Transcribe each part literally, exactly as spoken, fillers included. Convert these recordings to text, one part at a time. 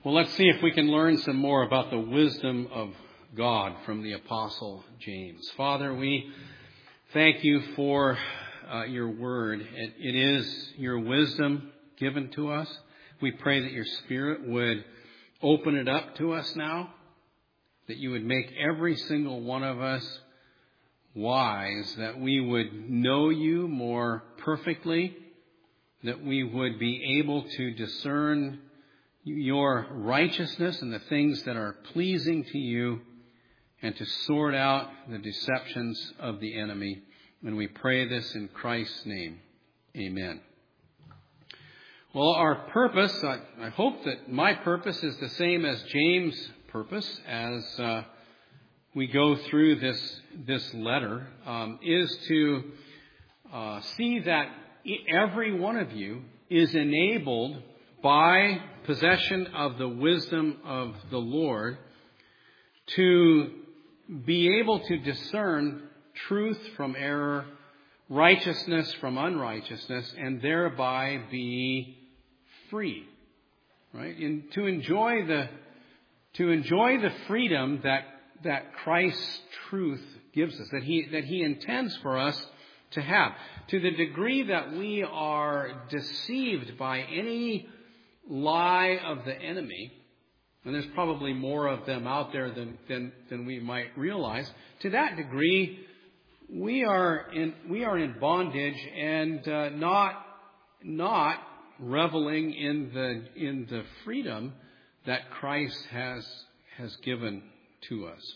Well, let's see if we can learn some more about the wisdom of God from the Apostle James. Father, we thank you for uh, your word. It, it is your wisdom given to us. We pray that your Spirit would open it up to us now, that you would make every single one of us wise, that we would know you more perfectly, that we would be able to discern your righteousness and the things that are pleasing to you, and to sort out the deceptions of the enemy. And we pray this in Christ's name. Amen. Well, our purpose, I, I hope that my purpose is the same as James' purpose as uh, we go through this this letter, um, is to uh, see that every one of you is enabled by possession of the wisdom of the Lord to be able to discern truth from error, righteousness from unrighteousness, and thereby be free. Right? And to enjoy the to enjoy the freedom that that Christ's truth gives us, that he that he intends for us to have. To the degree that we are deceived by any lie of the enemy, and there's probably more of them out there than, than, than we might realize, to that degree, we are in, we are in bondage and uh, not, not reveling in the, in the freedom that Christ has, has given to us.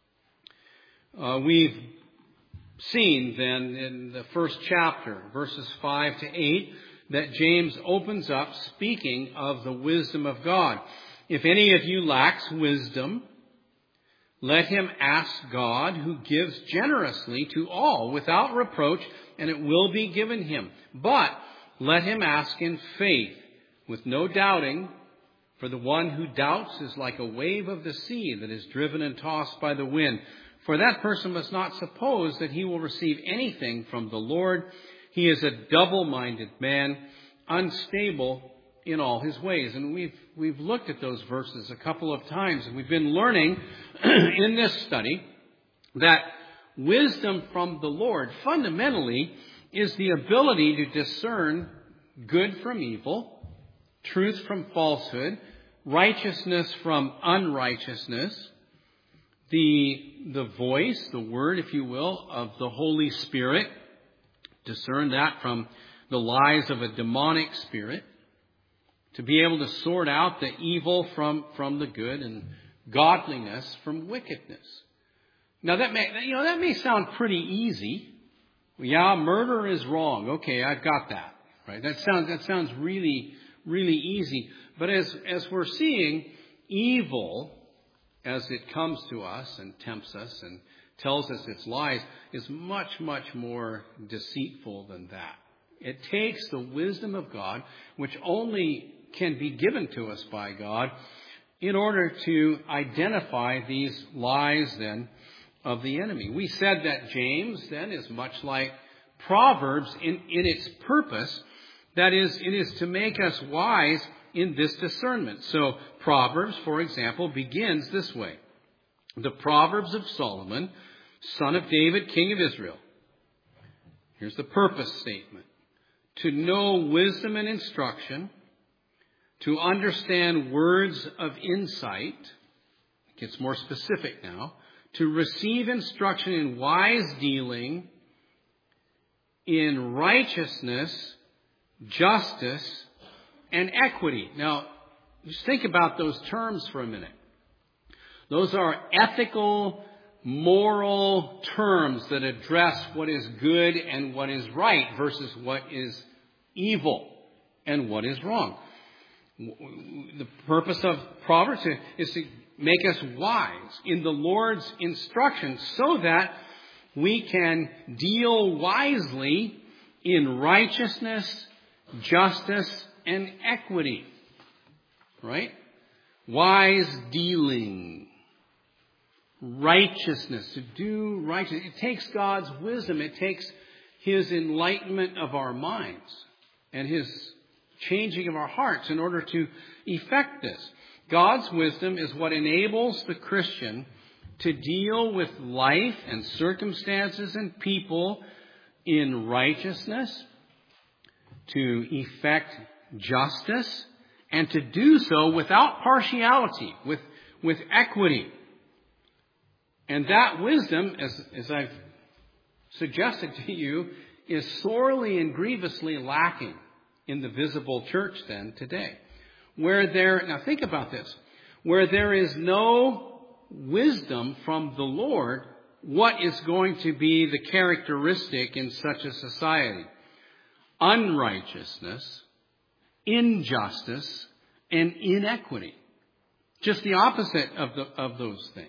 Uh, we've seen then in the first chapter, verses five to eight, that James opens up speaking of the wisdom of God. If any of you lacks wisdom, let him ask God, who gives generously to all without reproach, and it will be given him. But let him ask in faith, with no doubting, for the one who doubts is like a wave of the sea that is driven and tossed by the wind. For that person must not suppose that he will receive anything from the Lord. He is a double-minded man, unstable in all his ways. And we've we've looked at those verses a couple of times, and we've been learning in this study that wisdom from the Lord fundamentally is the ability to discern good from evil, truth from falsehood, righteousness from unrighteousness, the the voice, the word, if you will, of the Holy Spirit. Discern that from the lies of a demonic spirit. To be able to sort out the evil from, from the good and godliness from wickedness. Now that may, you know, that may sound pretty easy. Yeah, murder is wrong. Okay, I've got that. Right? That sounds, that sounds really, really easy. But as, as we're seeing evil, as it comes to us and tempts us and tells us its lies, is much, much more deceitful than that. It takes the wisdom of God, which only can be given to us by God, in order to identify these lies then of the enemy. We said that James then is much like Proverbs in, in its purpose. That is, it is to make us wise in this discernment. So Proverbs, for example, begins this way. The Proverbs of Solomon, son of David, king of Israel. Here's the purpose statement. To know wisdom and instruction, to understand words of insight, it gets more specific now, to receive instruction in wise dealing, in righteousness, justice, and equity. Now, just think about those terms for a minute. Those are ethical, moral terms that address what is good and what is right versus what is evil and what is wrong. The purpose of Proverbs is to make us wise in the Lord's instruction so that we can deal wisely in righteousness, justice, and equity. Right? Wise dealing. Righteousness. To do righteousness. It takes God's wisdom. It takes His enlightenment of our minds and His changing of our hearts in order to effect this. God's wisdom is what enables the Christian to deal with life and circumstances and people in righteousness, to effect justice, and to do so without partiality, with, with equity. And that wisdom, as, as I've suggested to you, is sorely and grievously lacking in the visible church then today. Where there, now think about this, where there is no wisdom from the Lord, what is going to be the characteristic in such a society? Unrighteousness, injustice, and inequity. Just the opposite of the, of those things.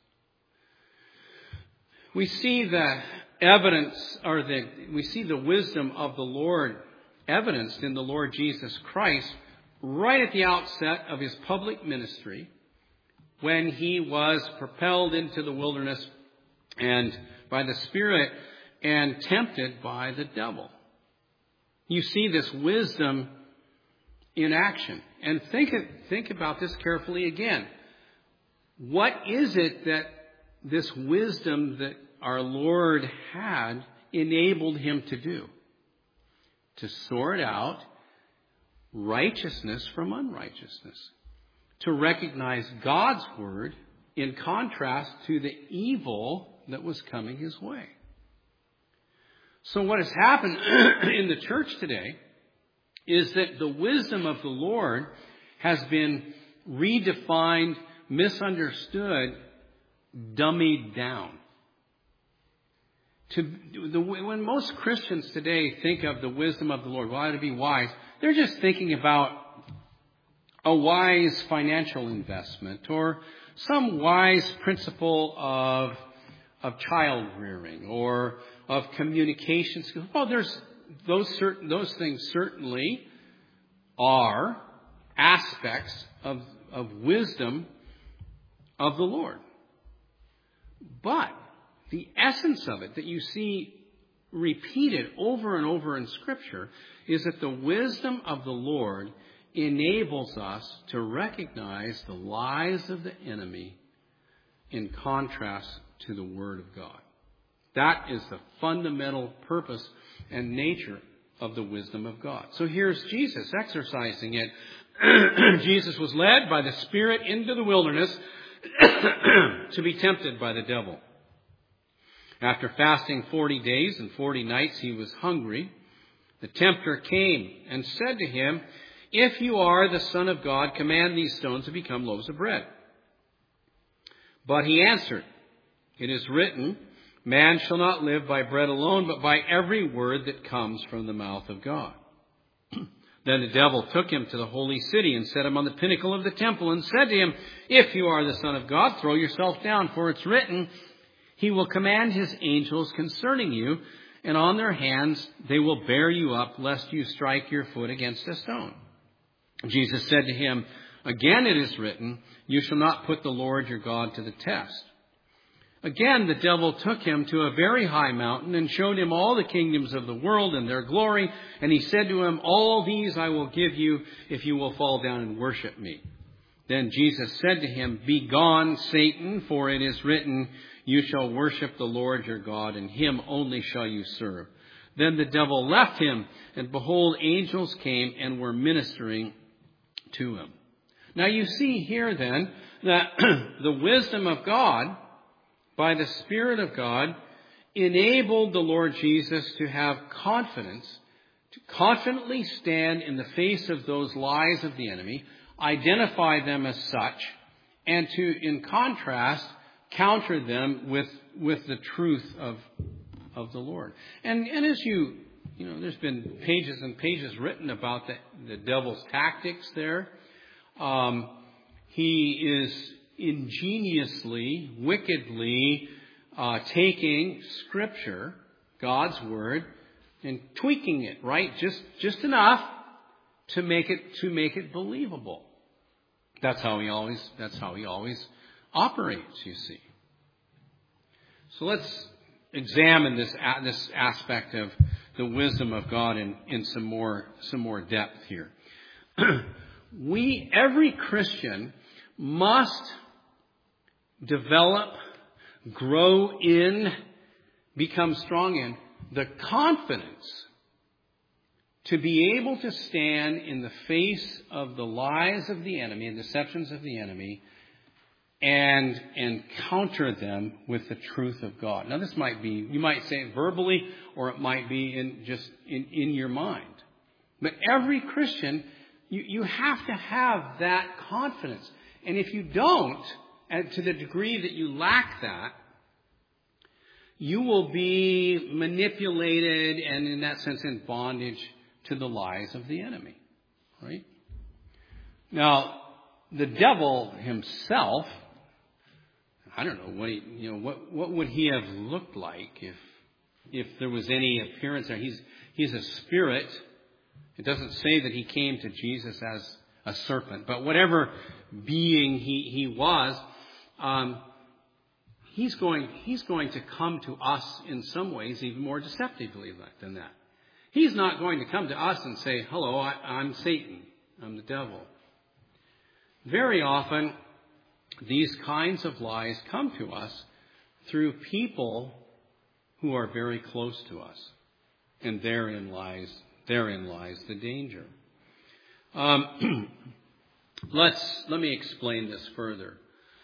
We see the evidence, or the, we see the wisdom of the Lord evidenced in the Lord Jesus Christ right at the outset of his public ministry, when he was propelled into the wilderness and by the Spirit and tempted by the devil. You see this wisdom in action. And think, think about this carefully again. What is it that this wisdom that our Lord had enabled him to do? To sort out righteousness from unrighteousness. To recognize God's word in contrast to the evil that was coming his way. So what has happened in the church today is that the wisdom of the Lord has been redefined, misunderstood, dummied down. To the, when most Christians today think of the wisdom of the Lord, well, I ought to be wise, they're just thinking about a wise financial investment or some wise principle of of child rearing or of communication skills. Well, there's those certain those things certainly are aspects of of wisdom of the Lord. But the essence of it that you see repeated over and over in Scripture is that the wisdom of the Lord enables us to recognize the lies of the enemy in contrast to the Word of God. That is the fundamental purpose and nature of the wisdom of God. So here's Jesus exercising it. Jesus was led by the Spirit into the wilderness to be tempted by the devil. After fasting forty days and forty nights, he was hungry. The tempter came and said to him, "If you are the Son of God, command these stones to become loaves of bread." But he answered, "It is written, man shall not live by bread alone, but by every word that comes from the mouth of God." Then the devil took him to the holy city and set him on the pinnacle of the temple and said to him, "If you are the Son of God, throw yourself down, for it's written, He will command His angels concerning you, and on their hands they will bear you up, lest you strike your foot against a stone." Jesus said to him, "Again it is written, you shall not put the Lord your God to the test." Again the devil took him to a very high mountain and showed him all the kingdoms of the world and their glory. And he said to him, "All these I will give you if you will fall down and worship me." Then Jesus said to him, "Begone, Satan, for it is written, you shall worship the Lord your God, and Him only shall you serve." Then the devil left him, and behold, angels came and were ministering to him. Now you see here then that the wisdom of God, by the Spirit of God, enabled the Lord Jesus to have confidence, to confidently stand in the face of those lies of the enemy, identify them as such, and to, in contrast, counter them with, with the truth of, of the Lord. And, and as you, you know, there's been pages and pages written about the, the devil's tactics there. Um, he is ingeniously, wickedly uh, taking Scripture, God's Word, and tweaking it, right? Just just enough to make it to make it believable. That's how he always that's how he always operates, you see. So let's examine this this aspect of the wisdom of God in, in some more some more depth here. we, every Christian, must develop, grow in, become strong in the confidence to be able to stand in the face of the lies of the enemy and deceptions of the enemy and and counter them with the truth of God. Now this might be, you might say it verbally, or it might be in just in, in your mind. But every Christian, you, you have to have that confidence. And if you don't, and to the degree that you lack that, you will be manipulated and in that sense in bondage to the lies of the enemy. Right? Now, the devil himself, I don't know what he, you know what what would he have looked like if if there was any appearance there. He's he's a spirit. It doesn't say that he came to Jesus as a serpent, but whatever being he he was, um, he's going he's going to come to us in some ways even more deceptively than that. He's not going to come to us and say, "Hello, I, I'm Satan. I'm the devil." Very often, these kinds of lies come to us through people who are very close to us. And therein lies, therein lies the danger. Um, let's, let me explain this further.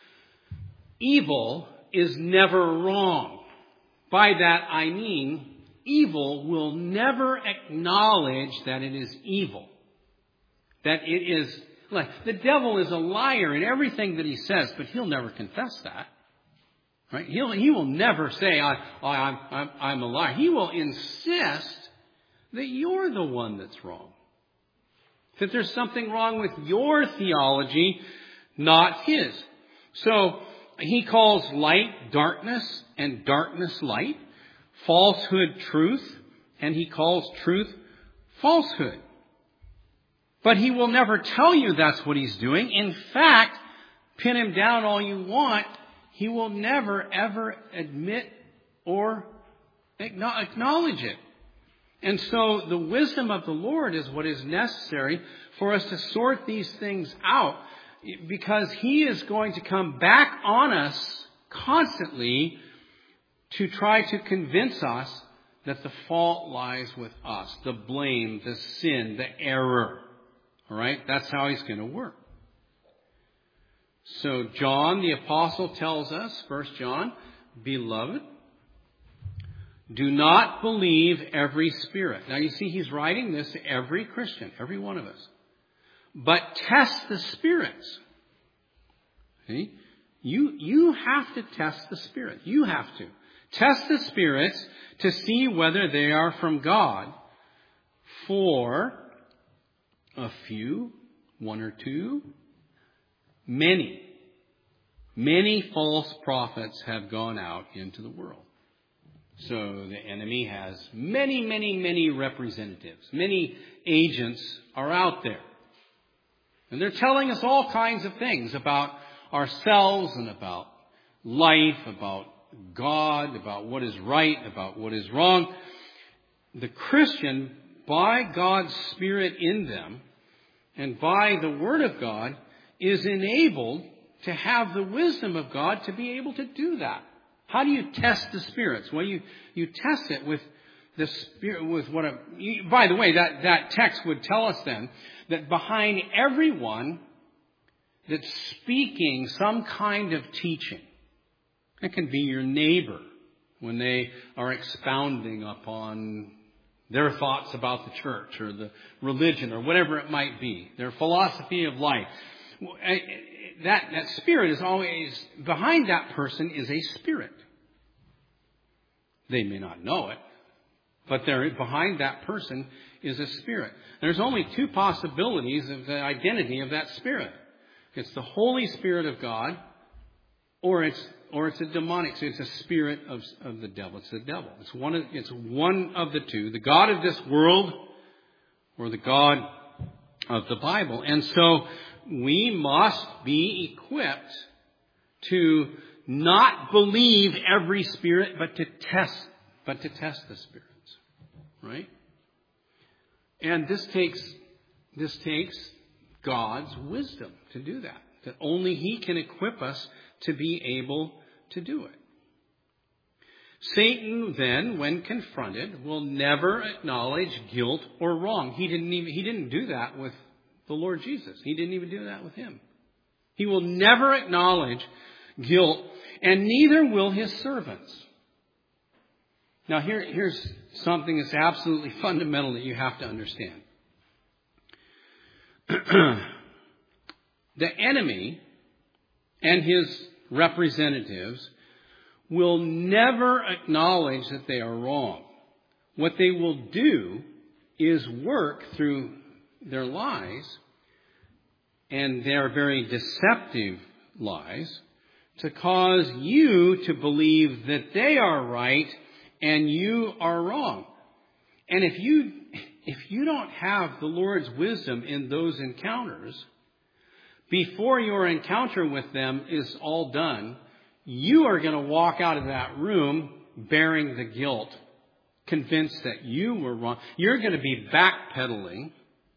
Evil is never wrong. By that I mean, evil will never acknowledge that it is evil. That it is Like, the devil is a liar in everything that he says, but he'll never confess that. Right? He'll, he will never say, I, I, I'm, I'm, I'm a liar. He will insist that you're the one that's wrong. That there's something wrong with your theology, not his. So, he calls light darkness and darkness light, falsehood truth, and he calls truth falsehood. But he will never tell you that's what he's doing. In fact, pin him down all you want, he will never, ever admit or acknowledge it. And so the wisdom of the Lord is what is necessary for us to sort these things out, because he is going to come back on us constantly to try to convince us that the fault lies with us, the blame, the sin, the error. All right? That's how he's going to work. So John, the apostle, tells us, First John, Beloved, do not believe every spirit. Now you see, he's writing this to every Christian, every one of us. But test the spirits. See? You, you have to test the spirits. You have to. Test the spirits to see whether they are from God. For a few, one or two, many, many false prophets have gone out into the world. So the enemy has many, many, many representatives. Many agents are out there. And they're telling us all kinds of things about ourselves and about life, about God, about what is right, about what is wrong. The Christian, by God's Spirit in them, and by the Word of God, is enabled to have the wisdom of God to be able to do that. How do you test the spirits? Well, you, you test it with the spirit, with what a, you, by the way, that, that text would tell us then that behind everyone that's speaking some kind of teaching, it can be your neighbor when they are expounding upon their thoughts about the church or the religion or whatever it might be, their philosophy of life. That, that spirit is always, behind that person is a spirit. They may not know it, but there, behind that person is a spirit. There's only two possibilities of the identity of that spirit. It's the Holy Spirit of God, or it's or it's a demonic. So it's a spirit of, of the devil. It's the devil. It's one of it's one of the two, the God of this world or the God of the Bible. And so we must be equipped to not believe every spirit, but to test, but to test the spirits, right? And this takes, this takes God's wisdom to do that. That only He can equip us to be able to do it. Satan then, when confronted, will never acknowledge guilt or wrong. He didn't even, he didn't do that with the Lord Jesus. He didn't even do that with Him. He will never acknowledge guilt, and neither will His servants. Now here, here's something that's absolutely fundamental that you have to understand. The enemy and his representatives will never acknowledge that they are wrong. What they will do is work through their lies, and their very deceptive lies, to cause you to believe that they are right and you are wrong. And if you if you don't have the Lord's wisdom in those encounters, before your encounter with them is all done, you are going to walk out of that room bearing the guilt, convinced that you were wrong. You're going to be backpedaling.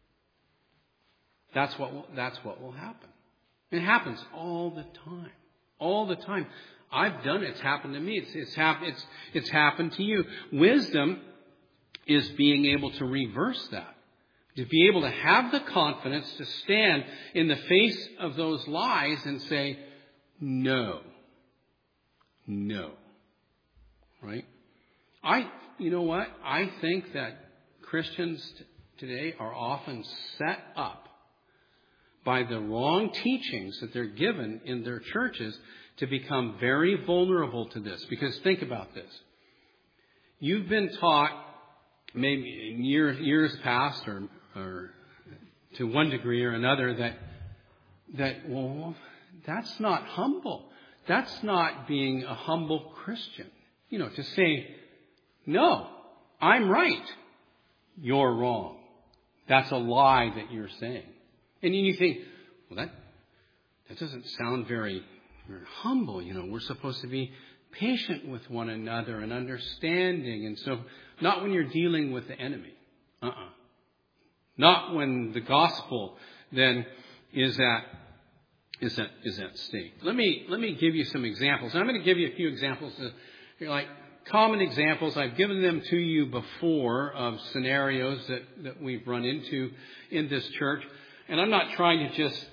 That's what will, that's what will happen. It happens all the time. All the time. I've done it. It's happened to me. It's, it's, hap- it's, it's happened to you. Wisdom is being able to reverse that. To be able to have the confidence to stand in the face of those lies and say, no. No. Right? I, you know what? I think that Christians t- today are often set up by the wrong teachings that they're given in their churches to become very vulnerable to this. Because think about this. You've been taught, maybe in years, years past or, or to one degree or another, that, that, well, that's not humble. That's not being a humble Christian. You know, to say, no, I'm right. You're wrong. That's a lie that you're saying. And you think, well, that that doesn't sound very, very humble. You know, we're supposed to be patient with one another and understanding. And so, not when you're dealing with the enemy. Uh-uh. Not when the gospel then is at is at is at stake. Let me let me give you some examples. I'm going to give you a few examples. Of, like common examples. I've given them to you before of scenarios that, that we've run into in this church. And I'm not trying to just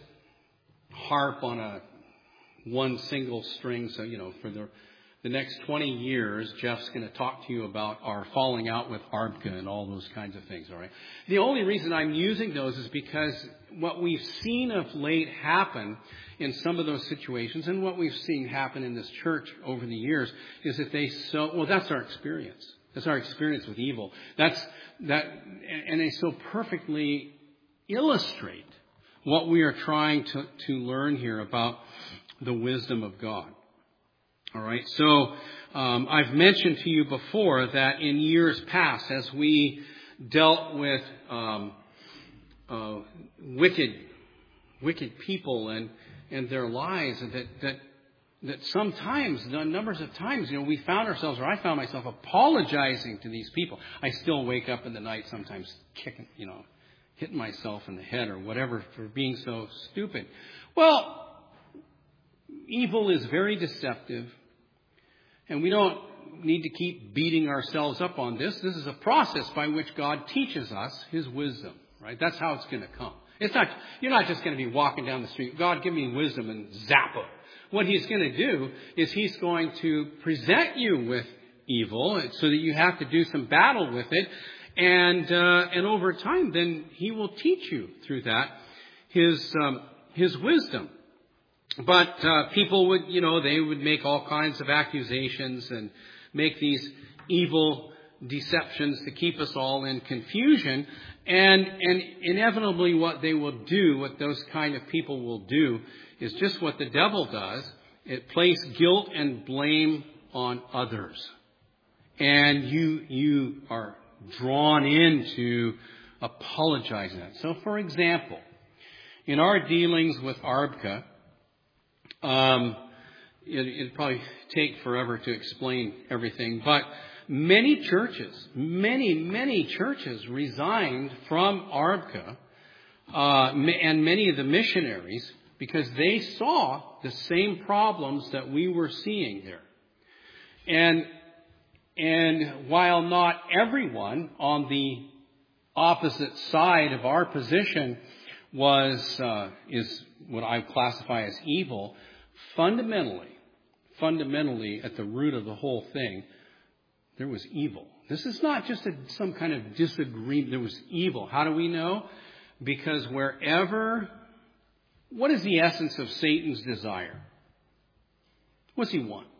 harp on a one single string. So, you know, for the the next twenty years, Jeff's going to talk to you about our falling out with Arbka and all those kinds of things. All right. The only reason I'm using those is because what we've seen of late happen in some of those situations, and what we've seen happen in this church over the years, is that they so well. That's our experience. That's our experience with evil. That's that, and they so perfectly illustrate what we are trying to, to learn here about the wisdom of God. All right. So um, I've mentioned to you before that in years past, as we dealt with um, uh, wicked, wicked people and and their lies, and that that that sometimes, the numbers of times, you know, we found ourselves, or I found myself apologizing to these people. I still wake up in the night sometimes kicking, you know, hitting myself in the head or whatever for being so stupid. Well, evil is very deceptive, and we don't need to keep beating ourselves up on this. This is a process by which God teaches us His wisdom, right? That's how it's going to come. It's not, you're not just going to be walking down the street, God, give me wisdom, and zap it. What He's going to do is He's going to present you with evil so that you have to do some battle with it. And uh, and over time, then He will teach you through that His um, His wisdom. But uh, people would, you know, they would make all kinds of accusations and make these evil deceptions to keep us all in confusion. And and inevitably, what they will do, what those kind of people will do, is just what the devil does. It places guilt and blame on others, and you you are drawn into apologizing that. So, for example, in our dealings with Arbka, um, it, it'd probably take forever to explain everything, but many churches, many, many churches resigned from Arbka uh, and many of the missionaries, because they saw the same problems that we were seeing there. And and while not everyone on the opposite side of our position was uh, is what I classify as evil, fundamentally, fundamentally at the root of the whole thing, there was evil. This is not just a, some kind of disagreement. There was evil. How do we know? Because wherever, what is the essence of Satan's desire? What's he want?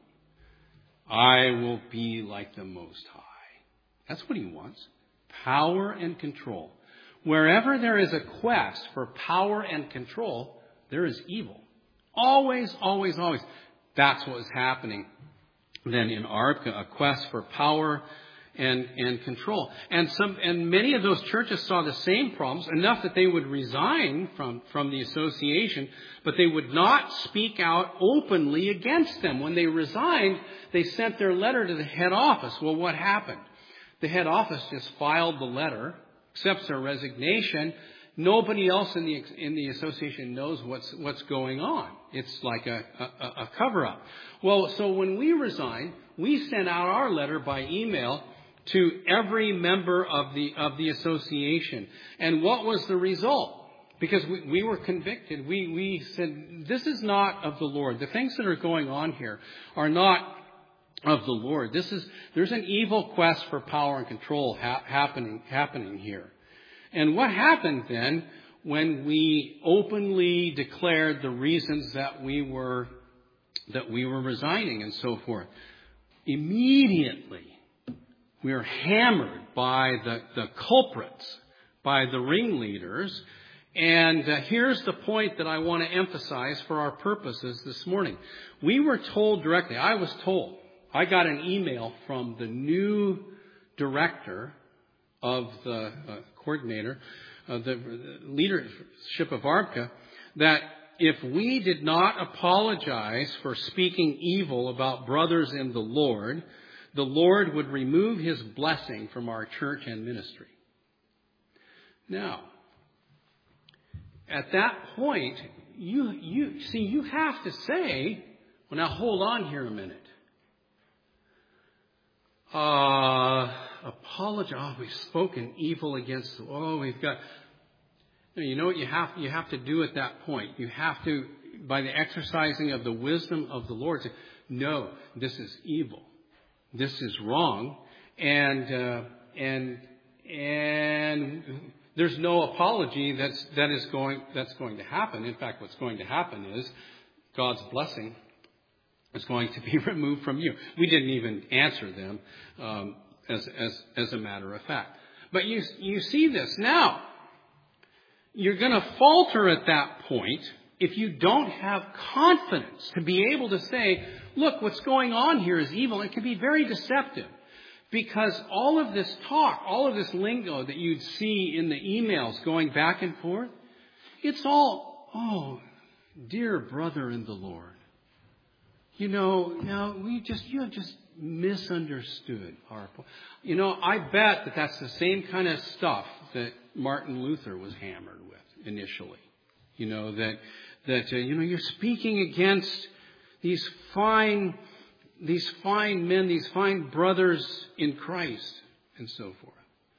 I will be like the Most High. That's what he wants. Power and control. Wherever there is a quest for power and control, there is evil. Always, always, always. That's what was happening then in Arbka, a quest for power and, and control. And some, and many of those churches saw the same problems, enough that they would resign from, from the association, but they would not speak out openly against them. When they resigned, they sent their letter to the head office. Well, what happened? The head office just filed the letter, accepts their resignation. Nobody else in the in the association knows what's what's going on. It's like a, a, a cover-up. Well, so when we resigned, we sent out our letter by email to every member of the of the association. And what was the result? Because we, we were convicted. We we said, this is not of the Lord. The things that are going on here are not of the Lord. This is there's an evil quest for power and control ha- happening happening here. And what happened then when we openly declared the reasons that we were that we were resigning and so forth? Immediately we were hammered by the, the culprits, by the ringleaders. And uh, here's the point that I want to emphasize for our purposes this morning. We were told directly, I was told, I got an email from the new director of the uh, coordinator, uh, the, the leadership of Arbka, that if we did not apologize for speaking evil about brothers in the Lord, the Lord would remove his blessing from our church and ministry. Now, at that point, you you see, you have to say, well, now hold on here a minute. Uh, apologize. Oh, we've spoken evil against. Oh, we've got. You know what you have you have to do at that point. You have to, by the exercising of the wisdom of the Lord, say, no, this is evil. This is wrong, and uh, and and there's no apology that's that is going that's going to happen. In fact, what's going to happen is God's blessing is going to be removed from you. We didn't even answer them um, as as as a matter of fact. But you you see this now. You're going to falter at that point if you don't have confidence to be able to say, look, what's going on here is evil. It can be very deceptive because all of this talk, all of this lingo that you'd see in the emails going back and forth, it's all, oh, dear brother in the Lord. You know, now we just, you have just misunderstood our point. You know, I bet that that's the same kind of stuff that Martin Luther was hammered with initially. You know, that, that, uh, you know, you're speaking against these fine, these fine men, these fine brothers in Christ and so forth.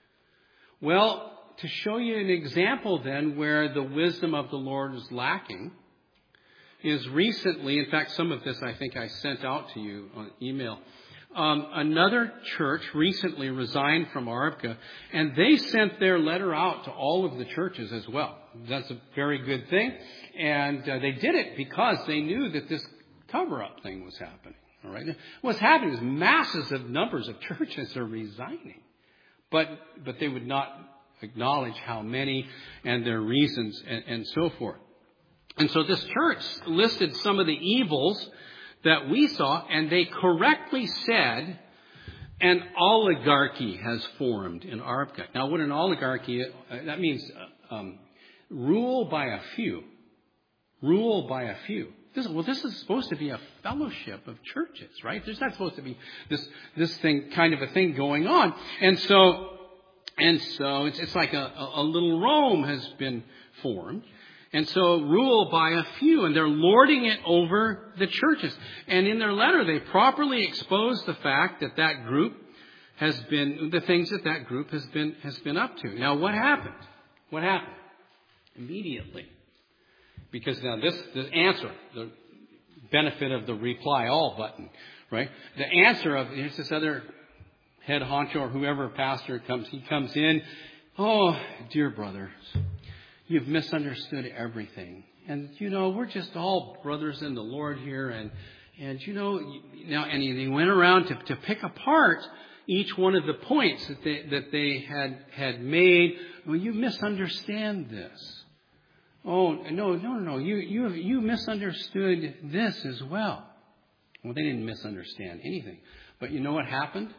Well, to show you an example then where the wisdom of the Lord is lacking is recently, in fact, some of this I think I sent out to you on email. Um, another church recently resigned from Arbka, and they sent their letter out to all of the churches as well. That's a very good thing. And uh, they did it because they knew that this cover-up thing was happening. All right. What's happening is masses of numbers of churches are resigning. But but they would not acknowledge how many and their reasons and, and so forth. And so this church listed some of the evils that we saw, and they correctly said an oligarchy has formed in Arbka. Now, what an oligarchy, uh, that means uh, um, rule by a few. Rule by a few. This, well, this is supposed to be a fellowship of churches, right? There's not supposed to be this this thing, kind of a thing going on. And so, and so it's, it's like a, a little Rome has been formed. And so rule by a few, and they're lording it over the churches. And in their letter, they properly expose the fact that that group has been, the things that that group has been, has been up to. Now, what happened? What happened? Immediately. Because now this, the answer, the benefit of the reply all button, right? The answer of, here's this other head honcho or whoever pastor comes, he comes in, oh, dear brothers, you've misunderstood everything. And, you know, we're just all brothers in the Lord here. And, and you know, now, and he went around to, to pick apart each one of the points that they, that they had, had made. Well, you misunderstand this. Oh, no, no, no, you, you, you misunderstood this as well. Well, they didn't misunderstand anything. But you know what happened?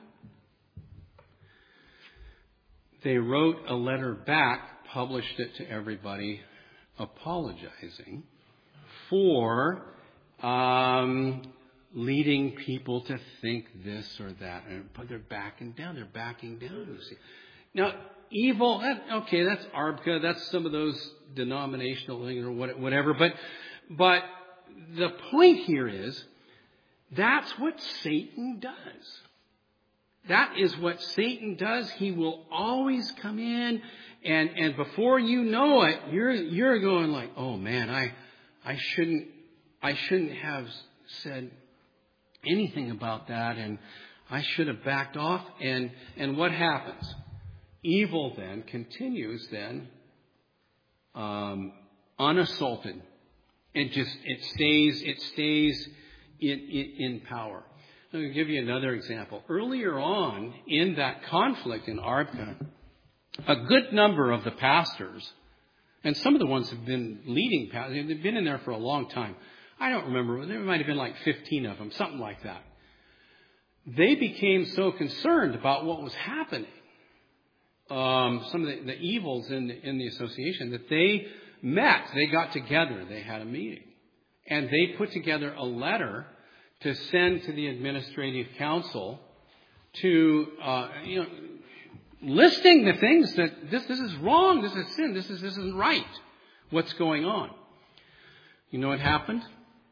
They wrote a letter back, published it to everybody, apologizing for um, leading people to think this or that. But they're backing down. They're backing down, you see. Now, evil, that, okay, that's A R B C A. That's some of those denominational things or whatever. But, but the point here is, that's what Satan does. That is what Satan does. He will always come in, and, and before you know it, you're you're going like, oh man, I I shouldn't I shouldn't have said anything about that, and I should have backed off. And and what happens? Evil then continues then um, unassaulted. It just it stays it stays in in, in power. Let me give you another example. Earlier on in that conflict in A R B C A, a good number of the pastors, and some of the ones have been leading pastors, they've been in there for a long time. I don't remember, there might have been like fifteen of them, something like that. They became so concerned about what was happening, um, some of the, the evils in the, in the association, that they met, they got together, they had a meeting, and they put together a letter to send to the administrative council to, uh, you know, listing the things that this, this is wrong, this is sin, this is, this isn't right, what's going on. You know what happened?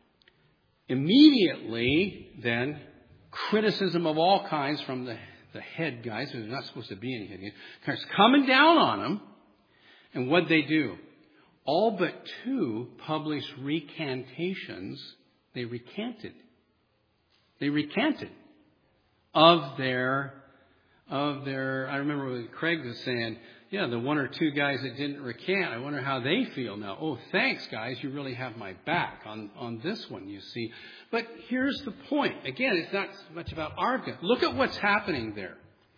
Immediately, then, criticism of all kinds from the, the head guys, there's not supposed to be any head guys, coming down on them. And what'd they do? All but two published recantations. They recanted. They recanted of their, of their, I remember when Craig was saying, yeah, the one or two guys that didn't recant, I wonder how they feel now. Oh, thanks, guys. You really have my back on, on this one, you see. But here's the point. Again, it's not so much about A R B C A. Look at what's happening there.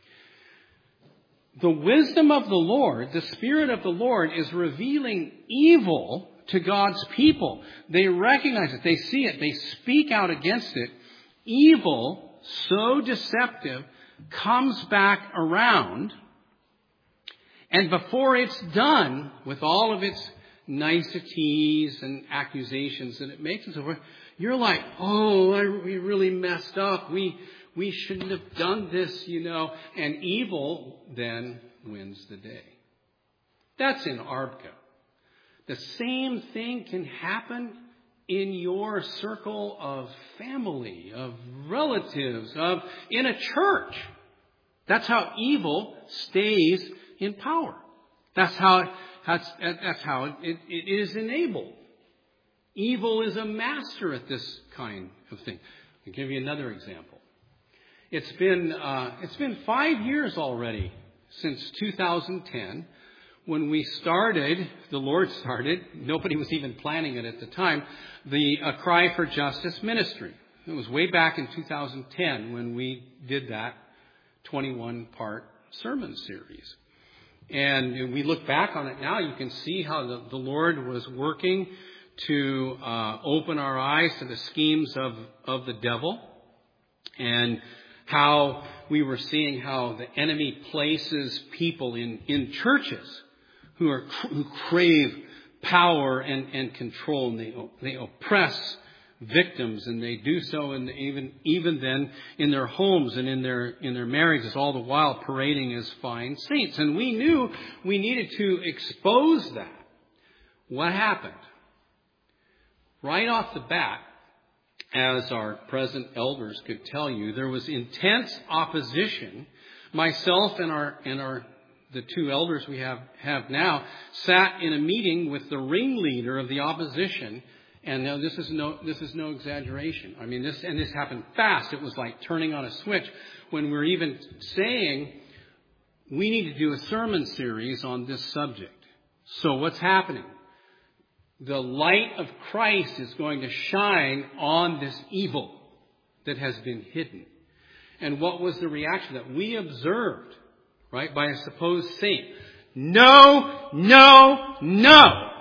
The wisdom of the Lord, the Spirit of the Lord, is revealing evil to God's people. They recognize it. They see it. They speak out against it. Evil, so deceptive, comes back around. And before it's done with all of its niceties and accusations that it makes and so forth, you're like, oh, I, we really messed up. We we shouldn't have done this, you know. And evil then wins the day. That's in A R B C A. The same thing can happen in your circle of family, of relatives, of in a church. That's how evil stays in power. That's how that's, that's how it, it is enabled. Evil is a master at this kind of thing. I'll give you another example. It's been uh, it's been five years already since two thousand ten when we started. The Lord started. Nobody was even planning it at the time. The uh, Cry for Justice ministry. It was way back in two thousand ten when we did that twenty-one part sermon series. And we look back on it now, you can see how the, the Lord was working to uh, open our eyes to the schemes of, of the devil, and how we were seeing how the enemy places people in, in churches who are who crave power and, and control, and they they oppress victims, and they do so in the, even even then in their homes and in their in their marriages, all the while parading as fine saints. And we knew we needed to expose that. what happened? Right off the bat, as our present elders could tell you, there was intense opposition. Myself and our and our the two elders we have have now sat in a meeting with the ringleader of the opposition, and now this is no this is no exaggeration. I mean this and this happened fast. It was like turning on a switch when we're even saying we need to do a sermon series on this subject. So what's happening? The light of Christ is going to shine on this evil that has been hidden. And what was the reaction that we observed, right, by a supposed saint? No, no, no.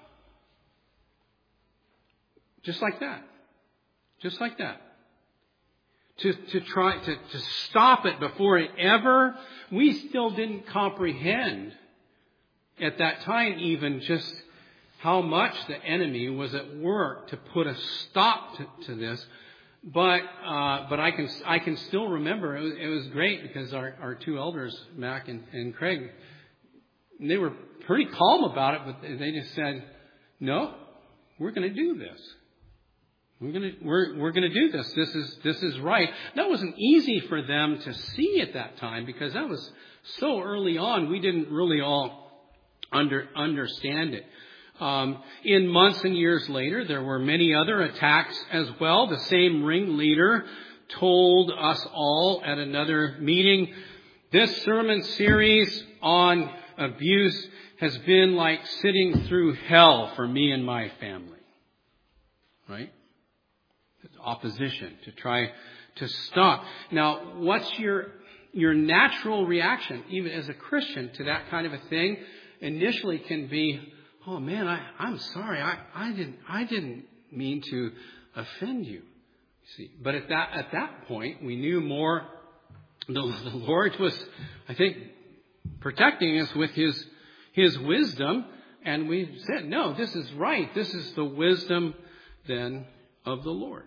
Just like that. Just like that. To, to try to, to stop it before it ever, we still didn't comprehend at that time even just how much the enemy was at work to put a stop to, to this. But uh, but I can I can still remember it was, it was great because our, our two elders, Mac and, and Craig, they were pretty calm about it, but they just said, "No, we're going to do this. We're going to we're we're going to do this. This is this is right." That wasn't easy for them to see at that time because that was so early on. We didn't really all under understand it. Um, in months and years later, there were many other attacks as well. The same ringleader told us all at another meeting, this sermon series on abuse has been like sitting through hell for me and my family. Right? Opposition to try to stop. Now, what's your your natural reaction, even as a Christian, to that kind of a thing? Initially can be, oh man, I, I'm sorry. I, I didn't I didn't mean to offend you. See, but at that at that point, we knew more. The, the Lord was, I think, protecting us with His His wisdom, and we said, no, this is right. This is the wisdom then of the Lord.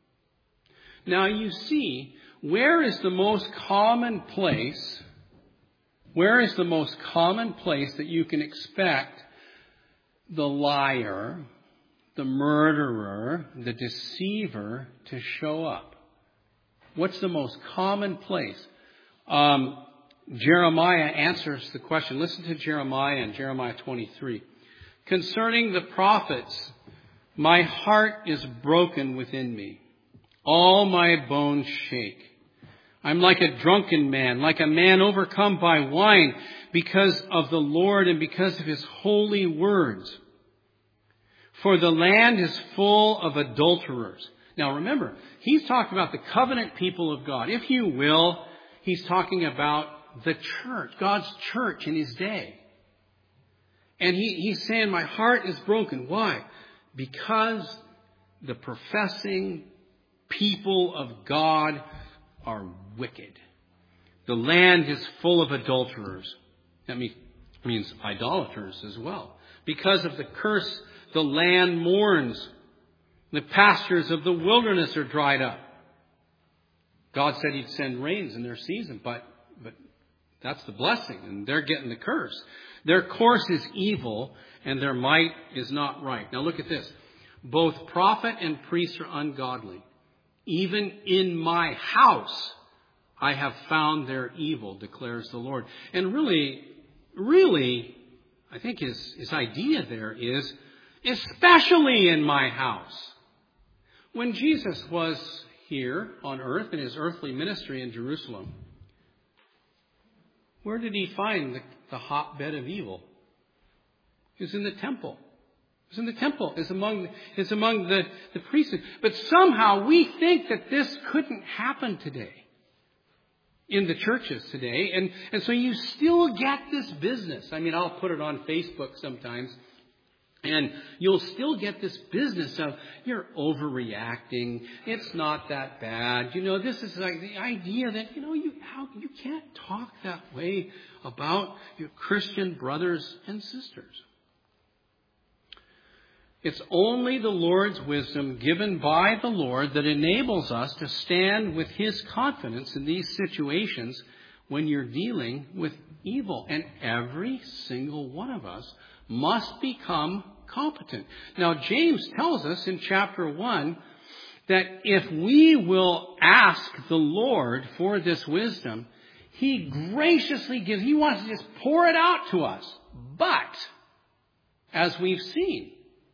Now you see, where is the most common place? Where is the most common place that you can expect the liar, the murderer, the deceiver to show up? What's the most common place? Um, Jeremiah answers the question. Listen to Jeremiah in Jeremiah twenty-three. Concerning the prophets, my heart is broken within me. All my bones shake. I'm like a drunken man, like a man overcome by wine, because of the Lord and because of His holy words. For the land is full of adulterers. Now remember, he's talking about the covenant people of God. If you will, he's talking about the church, God's church in His day. And he, he's saying, my heart is broken. Why? Because the professing people of God are wicked. The land is full of adulterers. That means idolaters as well. Because of the curse, the land mourns. The pastures of the wilderness are dried up. God said He'd send rains in their season, but, but that's the blessing, and they're getting the curse. Their course is evil, and their might is not right. Now look at this. Both prophet and priest are ungodly. Even in my house I have found their evil, declares the Lord. And really, really, I think his, his idea there is, especially in my house. When Jesus was here on earth in His earthly ministry in Jerusalem, where did He find the, the hotbed of evil? He was in the temple. He was in the temple. It's among, it's among the, the priests. But somehow we think that this couldn't happen today in the churches today. And, and so you still get this business. I mean, I'll put it on Facebook sometimes. And you'll still get this business of you're overreacting. It's not that bad. You know, this is like the idea that, you know, you how you can't talk that way about your Christian brothers and sisters. It's only the Lord's wisdom given by the Lord that enables us to stand with His confidence in these situations when you're dealing with evil. And every single one of us must become competent. Now, James tells us in chapter one that if we will ask the Lord for this wisdom, He graciously gives. He wants to just pour it out to us. But, as we've seen,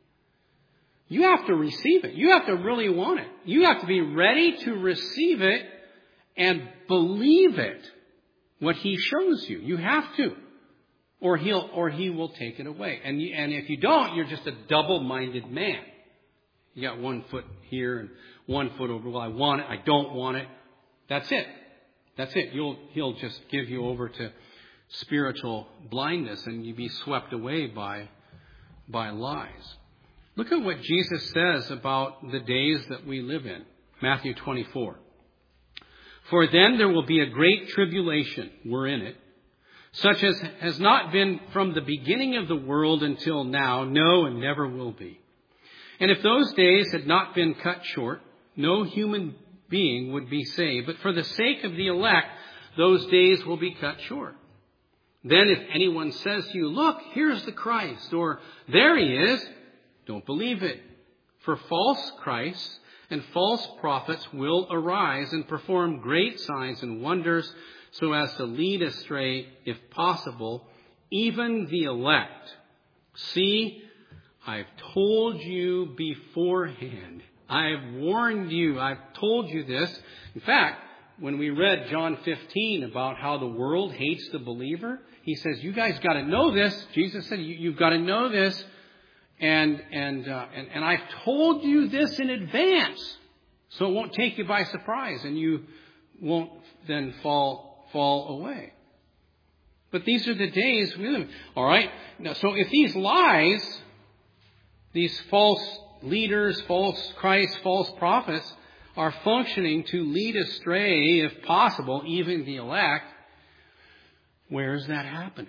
you have to receive it. You have to really want it. You have to be ready to receive it and believe it, what He shows you. You have to. Or he'll, or He will take it away. And you, and if you don't, you're just a double-minded man. You got one foot here and one foot over. Well, I want it. I don't want it. That's it. That's it. You'll, He'll just give you over to spiritual blindness and you'll be swept away by, by lies. Look at what Jesus says about the days that we live in. Matthew twenty-four. For then there will be a great tribulation. We're in it. Such as has not been from the beginning of the world until now. No, and never will be. And if those days had not been cut short, no human being would be saved. But for the sake of the elect, those days will be cut short. Then if anyone says to you, look, here's the Christ, or there He is, don't believe it. For false Christs and false prophets will arise and perform great signs and wonders so as to lead astray, if possible, even the elect. See, I've told you beforehand. I've warned you. I've told you this. In fact, when we read John fifteen about how the world hates the believer, He says, you guys got to know this. Jesus said, you, you've got to know this. And, and, uh, and, and I've told you this in advance. So it won't take you by surprise and you won't then fall, fall away. But these are the days we live in. All right. Now, so if these lies, these false leaders, false Christ, false prophets are functioning to lead astray, if possible, even the elect, where is that happening?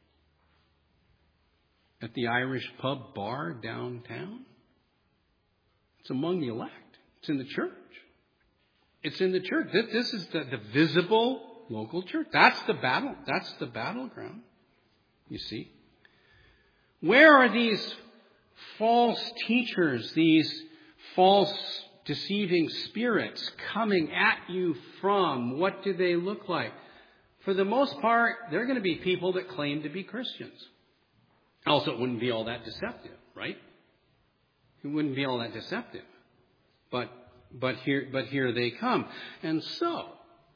At the Irish pub bar downtown? It's among the elect. It's in the church. It's in the church. This is the, the visible local church. That's the battle. That's the battleground. You see? Where are these false teachers, these false deceiving spirits coming at you from? What do they look like? For the most part, they're going to be people that claim to be Christians. Also, it wouldn't be all that deceptive, right? It wouldn't be all that deceptive. But but here but here they come. And so,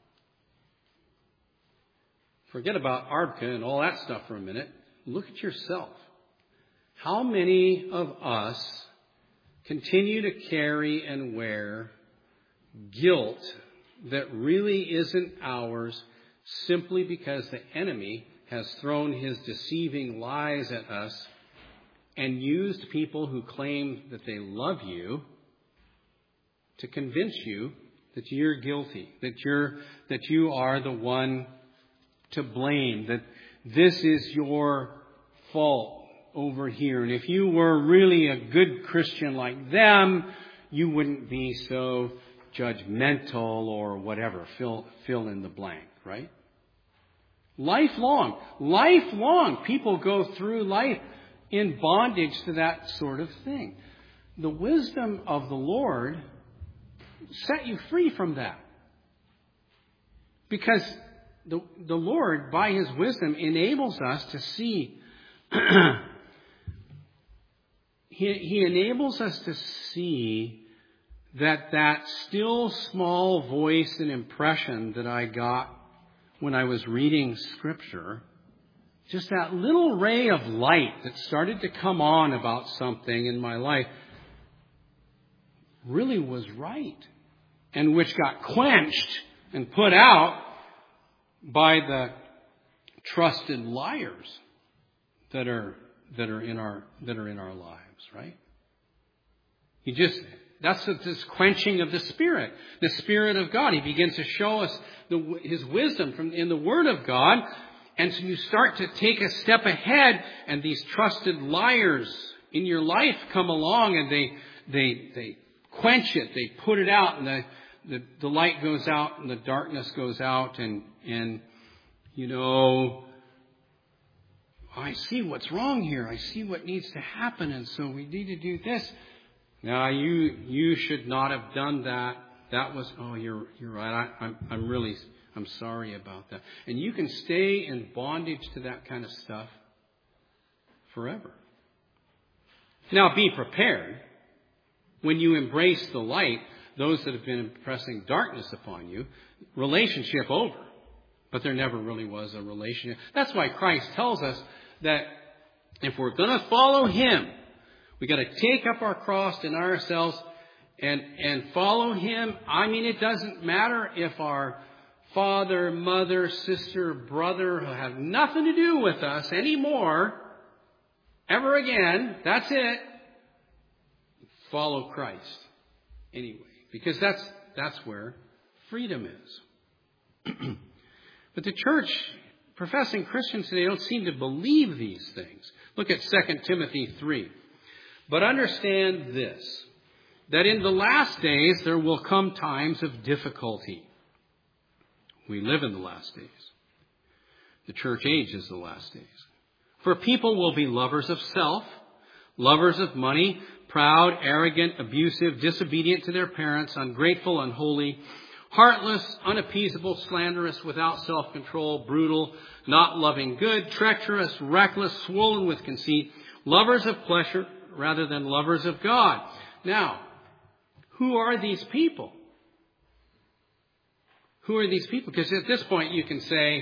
forget about Arbka and all that stuff for a minute. Look at yourself. How many of us continue to carry and wear guilt that really isn't ours simply because the enemy has thrown his deceiving lies at us and used people who claim that they love you to convince you that you're guilty, that you're that you are the one to blame, that this is your fault over here. And if you were really a good Christian like them, you wouldn't be so judgmental or whatever. Fill fill in the blank, right? Lifelong, lifelong, people go through life in bondage to that sort of thing. The wisdom of the Lord set you free from that. Because the, the Lord, by His wisdom, enables us to see, he, he enables us to see that that still small voice and impression that I got when I was reading Scripture, just that little ray of light that started to come on about something in my life really was right, and which got quenched and put out by the trusted liars that are that are in our that are in our lives, right? You just That's this quenching of the Spirit, the Spirit of God. He begins to show us the, His wisdom from in the Word of God. And so you start to take a step ahead, and these trusted liars in your life come along, and they they they quench it. They put it out, and the the, the light goes out, and the darkness goes out, and and you know, I see what's wrong here. I see what needs to happen, and so we need to do this. Now, you you should not have done that. That was, oh, you're you're right. I, I'm I'm really I'm sorry about that. And you can stay in bondage to that kind of stuff forever. Now, be prepared. When you embrace the light, those that have been impressing darkness upon you, relationship over. But there never really was a relationship. That's why Christ tells us that if we're going to follow Him, we got to take up our cross, deny ourselves, and and follow Him. I mean, it doesn't matter if our father, mother, sister, brother have nothing to do with us anymore, ever again. That's it. Follow Christ anyway, because that's that's where freedom is. But the church, professing Christians today, don't seem to believe these things. Look at Second Timothy three. But understand this, that in the last days there will come times of difficulty. We live in the last days. The church age is the last days. For people will be lovers of self, lovers of money, proud, arrogant, abusive, disobedient to their parents, ungrateful, unholy, heartless, unappeasable, slanderous, without self-control, brutal, not loving good, treacherous, reckless, swollen with conceit, lovers of pleasure rather than lovers of God. Now, who are these people? Who are these people? Because at this point you can say,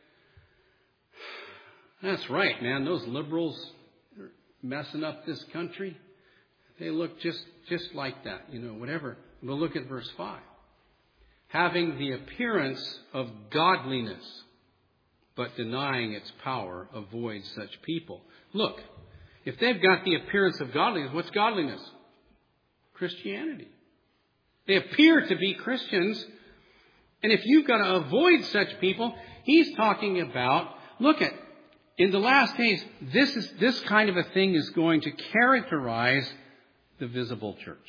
that's right, man, those liberals are messing up this country. They look just, just like that, you know, whatever. But look at verse five. Having the appearance of godliness, but denying its power, avoid such people. Look, if they've got the appearance of godliness, what's godliness? Christianity. They appear to be Christians. And if you've got to avoid such people, he's talking about, look at, in the last days, this is this kind of a thing is going to characterize the visible church.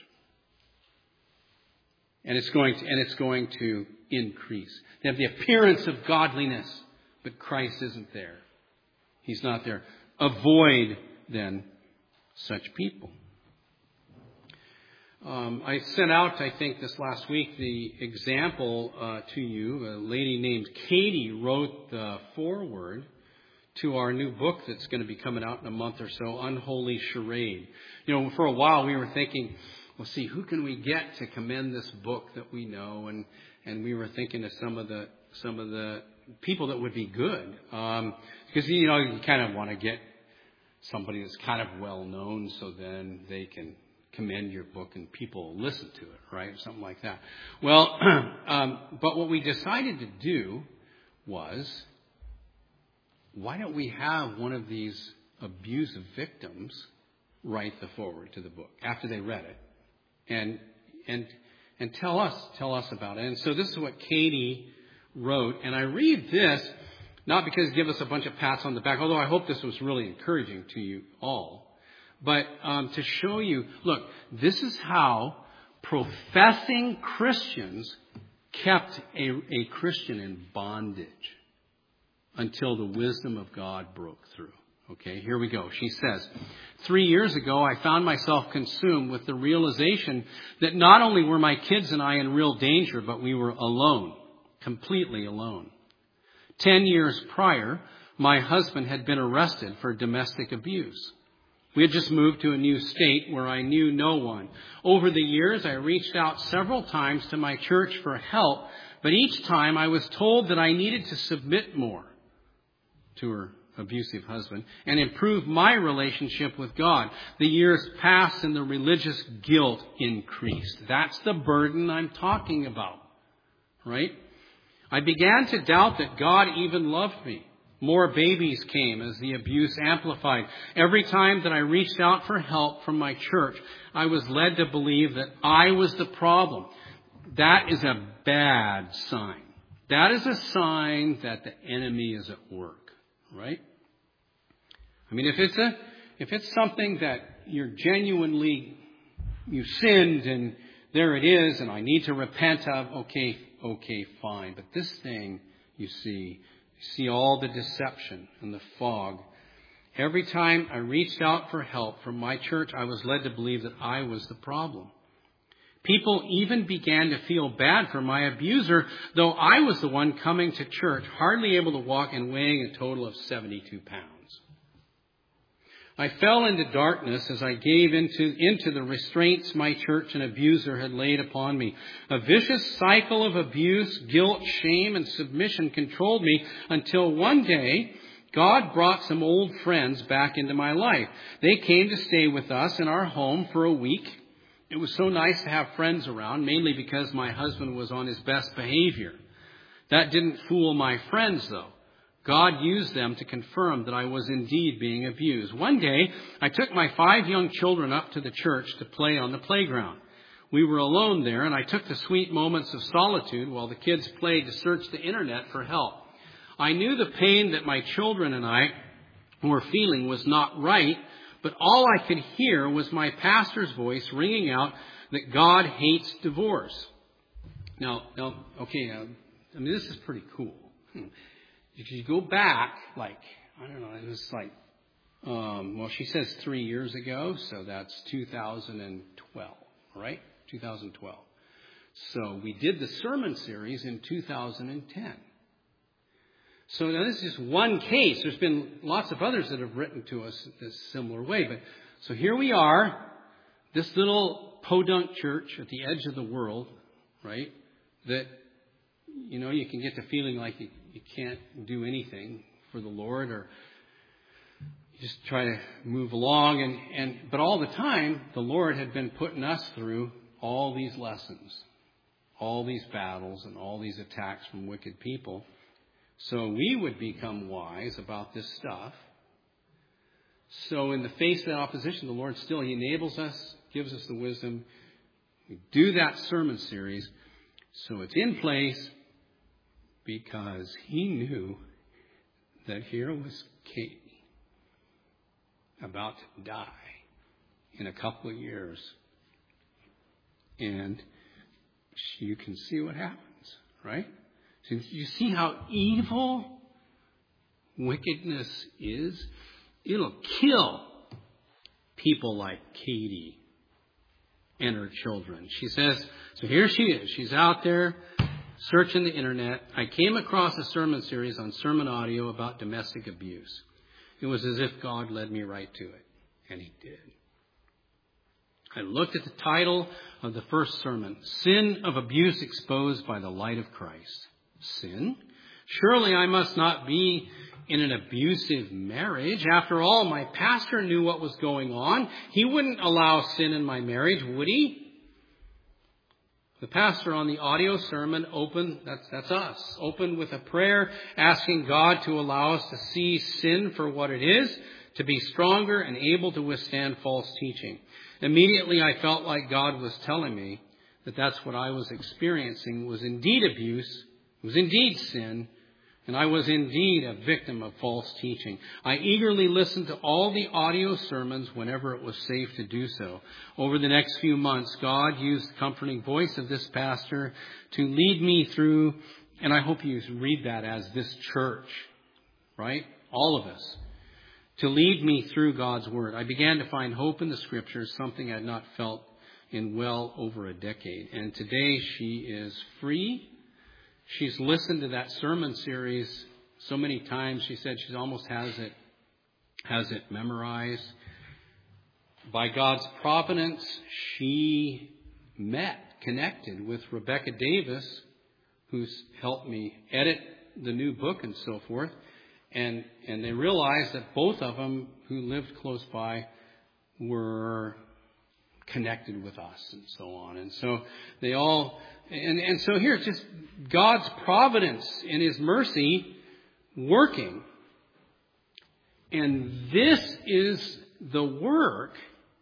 And it's going to, and it's going to increase. They have the appearance of godliness, but Christ isn't there. He's not there. Avoid, then, such people. Um, I sent out, I think, this last week, the example uh, to you. A lady named Katie wrote the foreword to our new book that's going to be coming out in a month or so, Unholy Charade. You know, for a while we were thinking, well, see, who can we get to commend this book that we know? And and we were thinking of some of the some of the people that would be good, um, because you know you kind of want to get somebody that's kind of well known, so then they can commend your book and people listen to it, right? Something like that. Well, um, but what we decided to do was, why don't we have one of these abusive victims write the foreword to the book after they read it, and and and tell us tell us about it. And so this is what Katie wrote, and I read this not because it gives us a bunch of pats on the back, although I hope this was really encouraging to you all. But um, to show you, look, this is how professing Christians kept a, a Christian in bondage until the wisdom of God broke through. Okay, here we go. She says, three years ago, I found myself consumed with the realization that not only were my kids and I in real danger, but we were alone, completely alone. Ten years prior, my husband had been arrested for domestic abuse. We had just moved to a new state where I knew no one. Over the years, I reached out several times to my church for help, but each time I was told that I needed to submit more to her abusive husband and improve my relationship with God. The years passed and the religious guilt increased. That's the burden I'm talking about, right? I began to doubt that God even loved me. More babies came as the abuse amplified. Every time that I reached out for help from my church, I was led to believe that I was the problem. That is a bad sign. That is a sign that the enemy is at work, right? I mean, if it's a, if it's something that you're genuinely, you sinned and there it is and I need to repent of, okay, okay, fine. But this thing, you see, you see all the deception and the fog. Every time I reached out for help from my church, I was led to believe that I was the problem. People even began to feel bad for my abuser, though I was the one coming to church, hardly able to walk and weighing a total of seventy-two pounds. I fell into darkness as I gave into, into the restraints my church and abuser had laid upon me. A vicious cycle of abuse, guilt, shame, and submission controlled me until one day God brought some old friends back into my life. They came to stay with us in our home for a week. It was so nice to have friends around, mainly because my husband was on his best behavior. That didn't fool my friends, though. God used them to confirm that I was indeed being abused. One day, I took my five young children up to the church to play on the playground. We were alone there, and I took the sweet moments of solitude while the kids played to search the internet for help. I knew the pain that my children and I were feeling was not right, but all I could hear was my pastor's voice ringing out that God hates divorce. Now, now okay, uh, I mean, this is pretty cool. Hmm. If you go back, like, I don't know, it was like, um, well, she says three years ago, so that's two thousand twelve, right? two thousand twelve. So we did the sermon series in two thousand ten. So now this is just one case. There's been lots of others that have written to us in this similar way. But so here we are, this little podunk church at the edge of the world, right? That, you know, you can get the feeling like you, you can't do anything for the Lord, or you just try to move along. And, and but all the time, the Lord had been putting us through all these lessons, all these battles, and all these attacks from wicked people. So we would become wise about this stuff. So in the face of that opposition, the Lord still, He enables us, gives us the wisdom. We do that sermon series. So it's in place because He knew that here was Katie about to die in a couple of years. And you can see what happens, right? So you see how evil wickedness is? It'll kill people like Katie and her children. She says, so here she is. She's out there searching the internet. I came across a sermon series on Sermon Audio about domestic abuse. It was as if God led me right to it. And He did. I looked at the title of the first sermon, Sin of Abuse Exposed by the Light of Christ. Sin? Surely I must not be in an abusive marriage. After all, my pastor knew what was going on. He wouldn't allow sin in my marriage, would he? The pastor on the audio sermon opened, that's, that's us, opened with a prayer asking God to allow us to see sin for what it is, to be stronger and able to withstand false teaching. Immediately I felt like God was telling me that that's what I was experiencing was indeed abuse, was indeed sin, and I was indeed a victim of false teaching. I eagerly listened to all the audio sermons whenever it was safe to do so. Over the next few months, God used the comforting voice of this pastor to lead me through, and I hope you read that as this church, right? All of us. To lead me through God's Word. I began to find hope in the Scriptures, something I had not felt in well over a decade. And today she is free. She's listened to that sermon series so many times. She said she almost has it, has it memorized. By God's providence, she met, connected with Rebecca Davis, who's helped me edit the new book and so forth. And and they realized that both of them who lived close by were connected with us and so on. And so they all, and, and so here it's just God's providence in His mercy working. And this is the work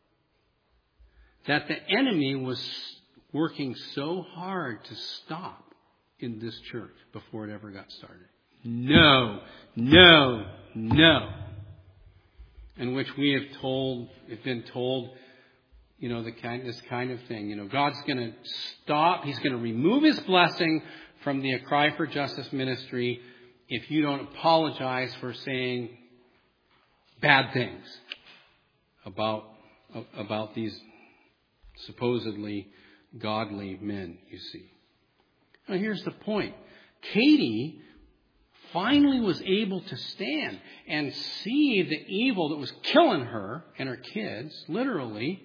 that the enemy was working so hard to stop in this church before it ever got started. No, no, no. In which we have told, have been told, you know, the kind, this kind of thing. You know, God's going to stop. He's going to remove His blessing from the A Cry for Justice ministry if you don't apologize for saying bad things about, about these supposedly godly men, you see. Now here's the point. Katie finally was able to stand and see the evil that was killing her and her kids, literally,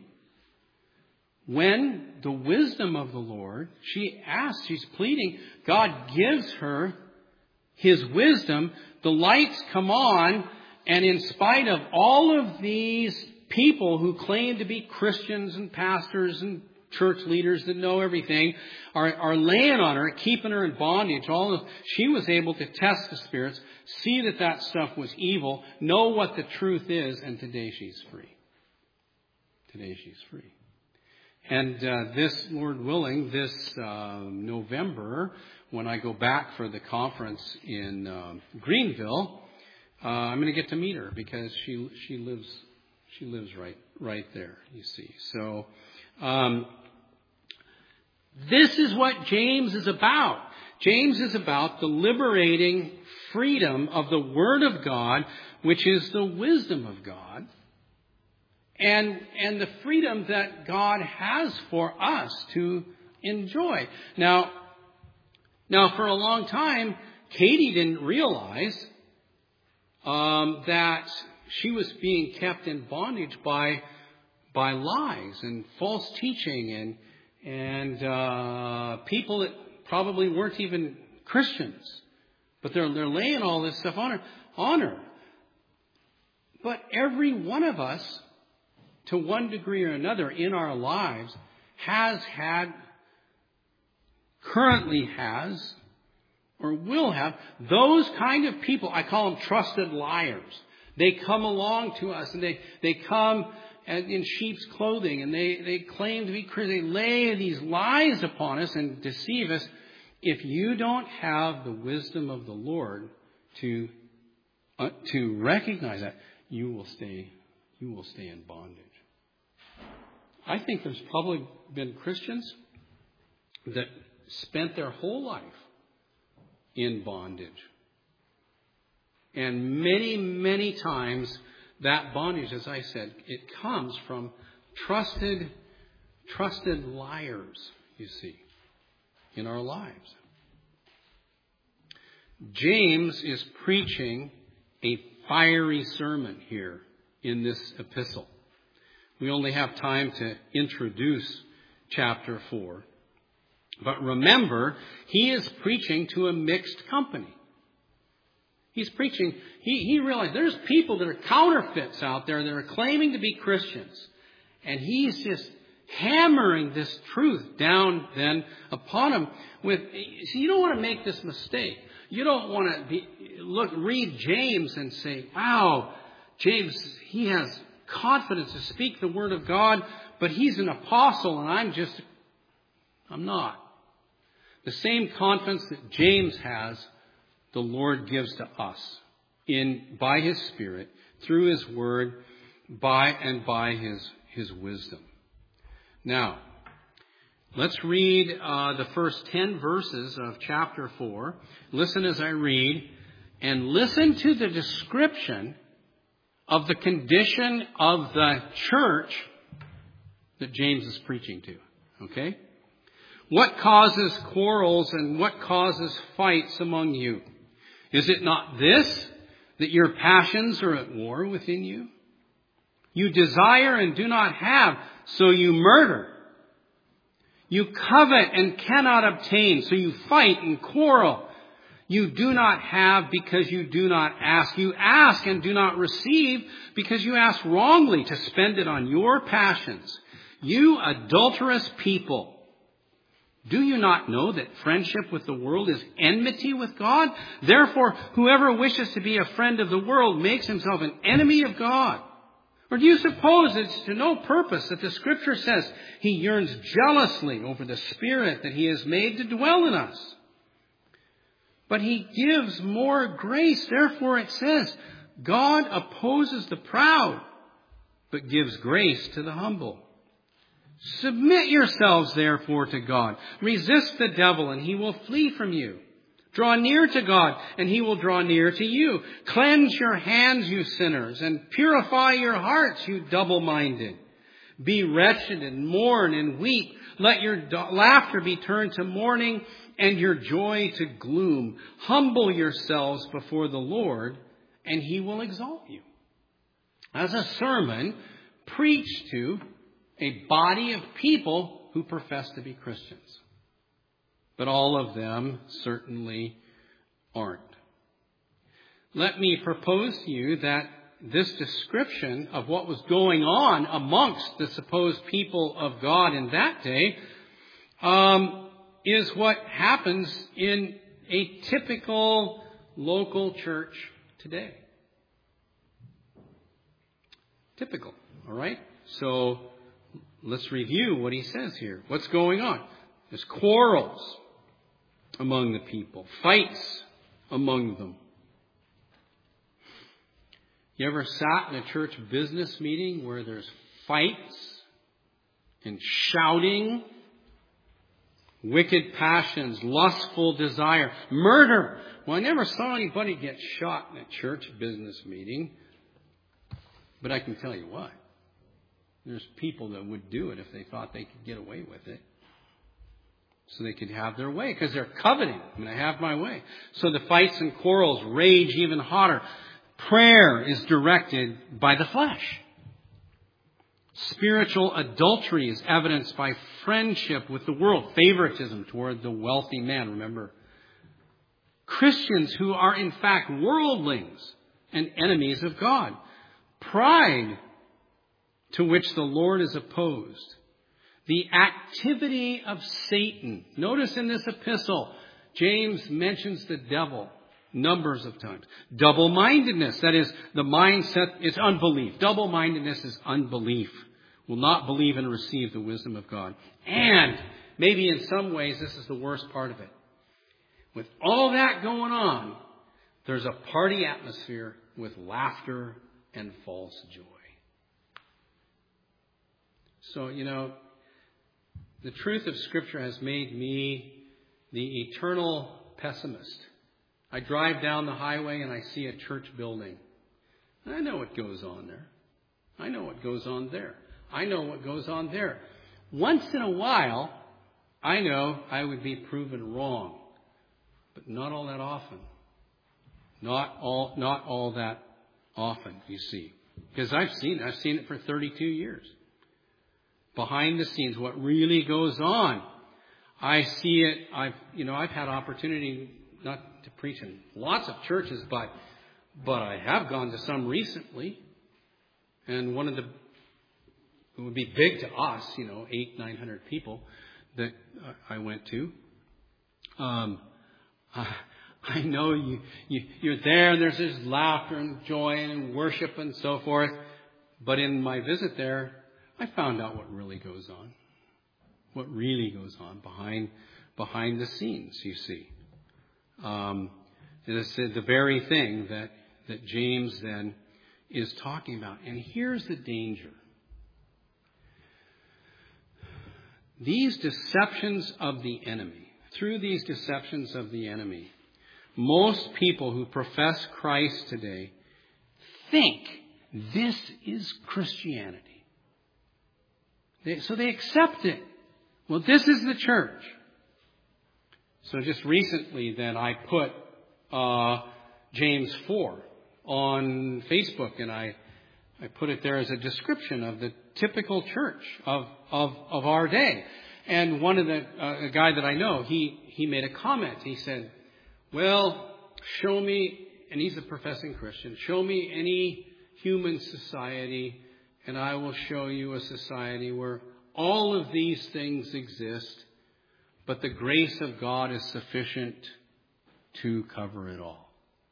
when the wisdom of the Lord, she asks, she's pleading, God gives her His wisdom, the lights come on, and in spite of all of these people who claim to be Christians and pastors and church leaders that know everything are, are laying on her, keeping her in bondage. All of, she was able to test the spirits, see that that stuff was evil, know what the truth is, and today she's free. Today she's free. And uh, this, Lord willing, this uh, November, when I go back for the conference in uh, Greenville, uh, I'm going to get to meet her because she she lives she lives right right there. You see, so. Um, this is what James is about. James is about the liberating freedom of the Word of God, which is the wisdom of God, and, and the freedom that God has for us to enjoy. Now, now for a long time, Katie didn't realize um, that she was being kept in bondage by by lies and false teaching and and uh, people that probably weren't even Christians, but they're they're laying all this stuff on her, on her. But every one of us, to one degree or another in our lives, has had, currently has, or will have those kind of people. I call them trusted liars. They come along to us and they they come. And in sheep's clothing, and they, they claim to be Christian. They lay these lies upon us and deceive us. If you don't have the wisdom of the Lord to uh, to recognize that, you will stay you will stay in bondage. I think there's probably been Christians that spent their whole life in bondage, and many many times. That bondage, as I said, it comes from trusted, trusted liars, you see, in our lives. James is preaching a fiery sermon here in this epistle. We only have time to introduce chapter four. But remember, he is preaching to a mixed company. He's preaching, he, he realized there's people that are counterfeits out there that are claiming to be Christians. And he's just hammering this truth down then upon them with, see, you don't want to make this mistake. You don't want to be, look, read James and say, wow, James, he has confidence to speak the word of God, but he's an apostle and I'm just, I'm not. The same confidence that James has, the Lord gives to us in by His Spirit, through His Word, by and by His His wisdom. Now, let's read uh, the first ten verses of chapter four. Listen as I read, and listen to the description of the condition of the church that James is preaching to. Okay? What causes quarrels and what causes fights among you? Is it not this, that your passions are at war within you? You desire and do not have, so you murder. You covet and cannot obtain, so you fight and quarrel. You do not have because you do not ask. You ask and do not receive because you ask wrongly to spend it on your passions. You adulterous people. Do you not know that friendship with the world is enmity with God? Therefore, whoever wishes to be a friend of the world makes himself an enemy of God. Or do you suppose it's to no purpose that the Scripture says He yearns jealously over the Spirit that He has made to dwell in us? But He gives more grace. Therefore it says, God opposes the proud, but gives grace to the humble. Submit yourselves, therefore, to God. Resist the devil, and he will flee from you. Draw near to God, and He will draw near to you. Cleanse your hands, you sinners, and purify your hearts, you double-minded. Be wretched and mourn and weep. Let your do- laughter be turned to mourning and your joy to gloom. Humble yourselves before the Lord, and He will exalt you. As a sermon preached to a body of people who profess to be Christians. But all of them certainly aren't. Let me propose to you that this description of what was going on amongst the supposed people of God in that day um, is what happens in a typical local church today. Typical, all right? So let's review what he says here. What's going on? There's quarrels among the people, fights among them. You ever sat in a church business meeting where there's fights and shouting, wicked passions, lustful desire, murder? Well, I never saw anybody get shot in a church business meeting. But I can tell you what, there's people that would do it if they thought they could get away with it. So they could have their way, because they're coveting. I'm going to have my way. So the fights and quarrels rage even hotter. Prayer is directed by the flesh. Spiritual adultery is evidenced by friendship with the world, favoritism toward the wealthy man. Remember, Christians who are in fact worldlings and enemies of God. Pride, to which the Lord is opposed. The activity of Satan. Notice in this epistle, James mentions the devil numbers of times. Double-mindedness, that is, the mindset is unbelief. Double-mindedness is unbelief. Will not believe and receive the wisdom of God. And maybe in some ways this is the worst part of it. With all that going on, there's a party atmosphere with laughter and false joy. So, you know, the truth of Scripture has made me the eternal pessimist. I drive down the highway and I see a church building. I know what goes on there. I know what goes on there. I know what goes on there. Once in a while, I know I would be proven wrong. But not all that often. Not all, not all that often, you see. Because I've seen it. I've seen it for thirty-two years. Behind the scenes, what really goes on. I see it. I've, you know, I've had opportunity not to preach in lots of churches, but, but I have gone to some recently. And one of the, it would be big to us, you know, eight, nine hundred people that I went to. Um, I, I know you, you, you're there and there's this laughter and joy and worship and so forth. But in my visit there, I found out what really goes on. What really goes on behind, behind the scenes, you see. Um, it's the very thing that, that James then is talking about. And here's the danger. These deceptions of the enemy, through these deceptions of the enemy, most people who profess Christ today think this is Christianity. They, so they accept it. Well, this is the church. So just recently then I put uh, James four on Facebook, and I, I put it there as a description of the typical church of, of, of our day. And one of the, uh, a guy that I know, he, he made a comment. He said, well, show me, and he's a professing Christian, show me any human society and I will show you a society where all of these things exist, but the grace of God is sufficient to cover it all.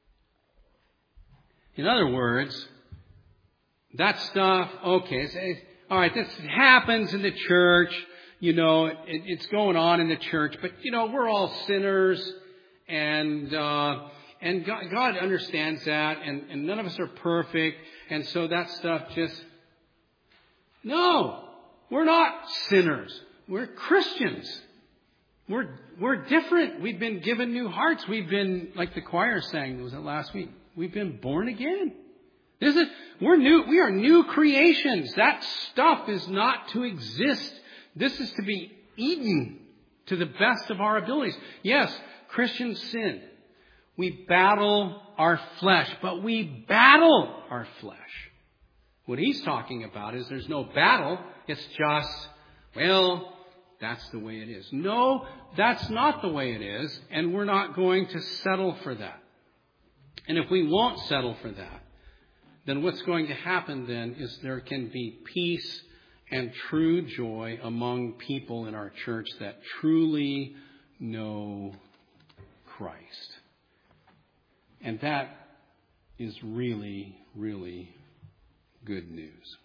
In other words, that stuff, okay, it's, it's, all right, this happens in the church, you know, it, it's going on in the church, but, you know, we're all sinners, and uh, and God, God understands that, and, and none of us are perfect, and so that stuff just... No, we're not sinners. We're Christians. We're, we're different. We've been given new hearts. We've been, like the choir sang, was it last week? We've been born again. This is, we're new, we are new creations. That stuff is not to exist. This is to be eaten to the best of our abilities. Yes, Christians sin. We battle our flesh, but we battle our flesh. What he's talking about is there's no battle. It's just, well, that's the way it is. No, that's not the way it is, and we're not going to settle for that. And if we won't settle for that, then what's going to happen then is there can be peace and true joy among people in our church that truly know Christ. And that is really, really good news.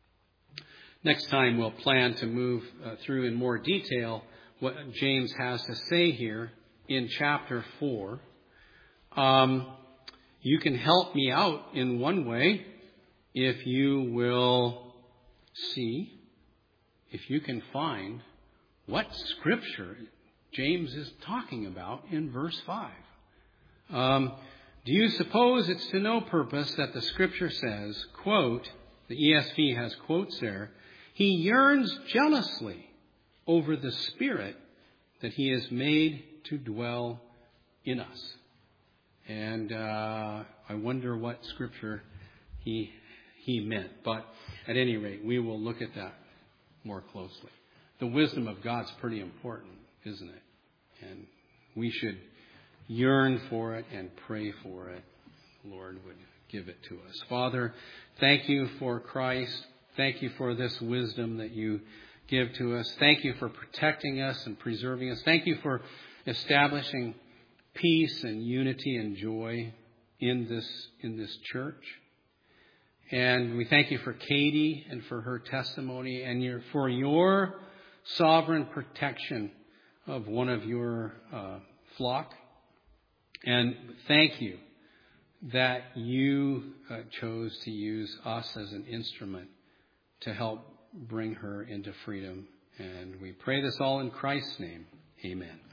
Next time we'll plan to move uh, through in more detail what James has to say here in chapter four. Um, you can help me out in one way if you will see, if you can find what scripture James is talking about in verse five. Um, do you suppose it's to no purpose that the scripture says, quote, the E S V has quotes there, he yearns jealously over the Spirit that he has made to dwell in us. And uh, I wonder what scripture he he meant. But at any rate, we will look at that more closely. The wisdom of God's pretty important, isn't it? And we should yearn for it and pray for it. The Lord would give it to us. Father, thank you for Christ. Thank you for this wisdom that you give to us. Thank you for protecting us and preserving us. Thank you for establishing peace and unity and joy in this in this church. And we thank you for Katie and for her testimony and your, for your sovereign protection of one of your uh, flock. And thank you that you uh, chose to use us as an instrument to help bring her into freedom. And we pray this all in Christ's name. Amen.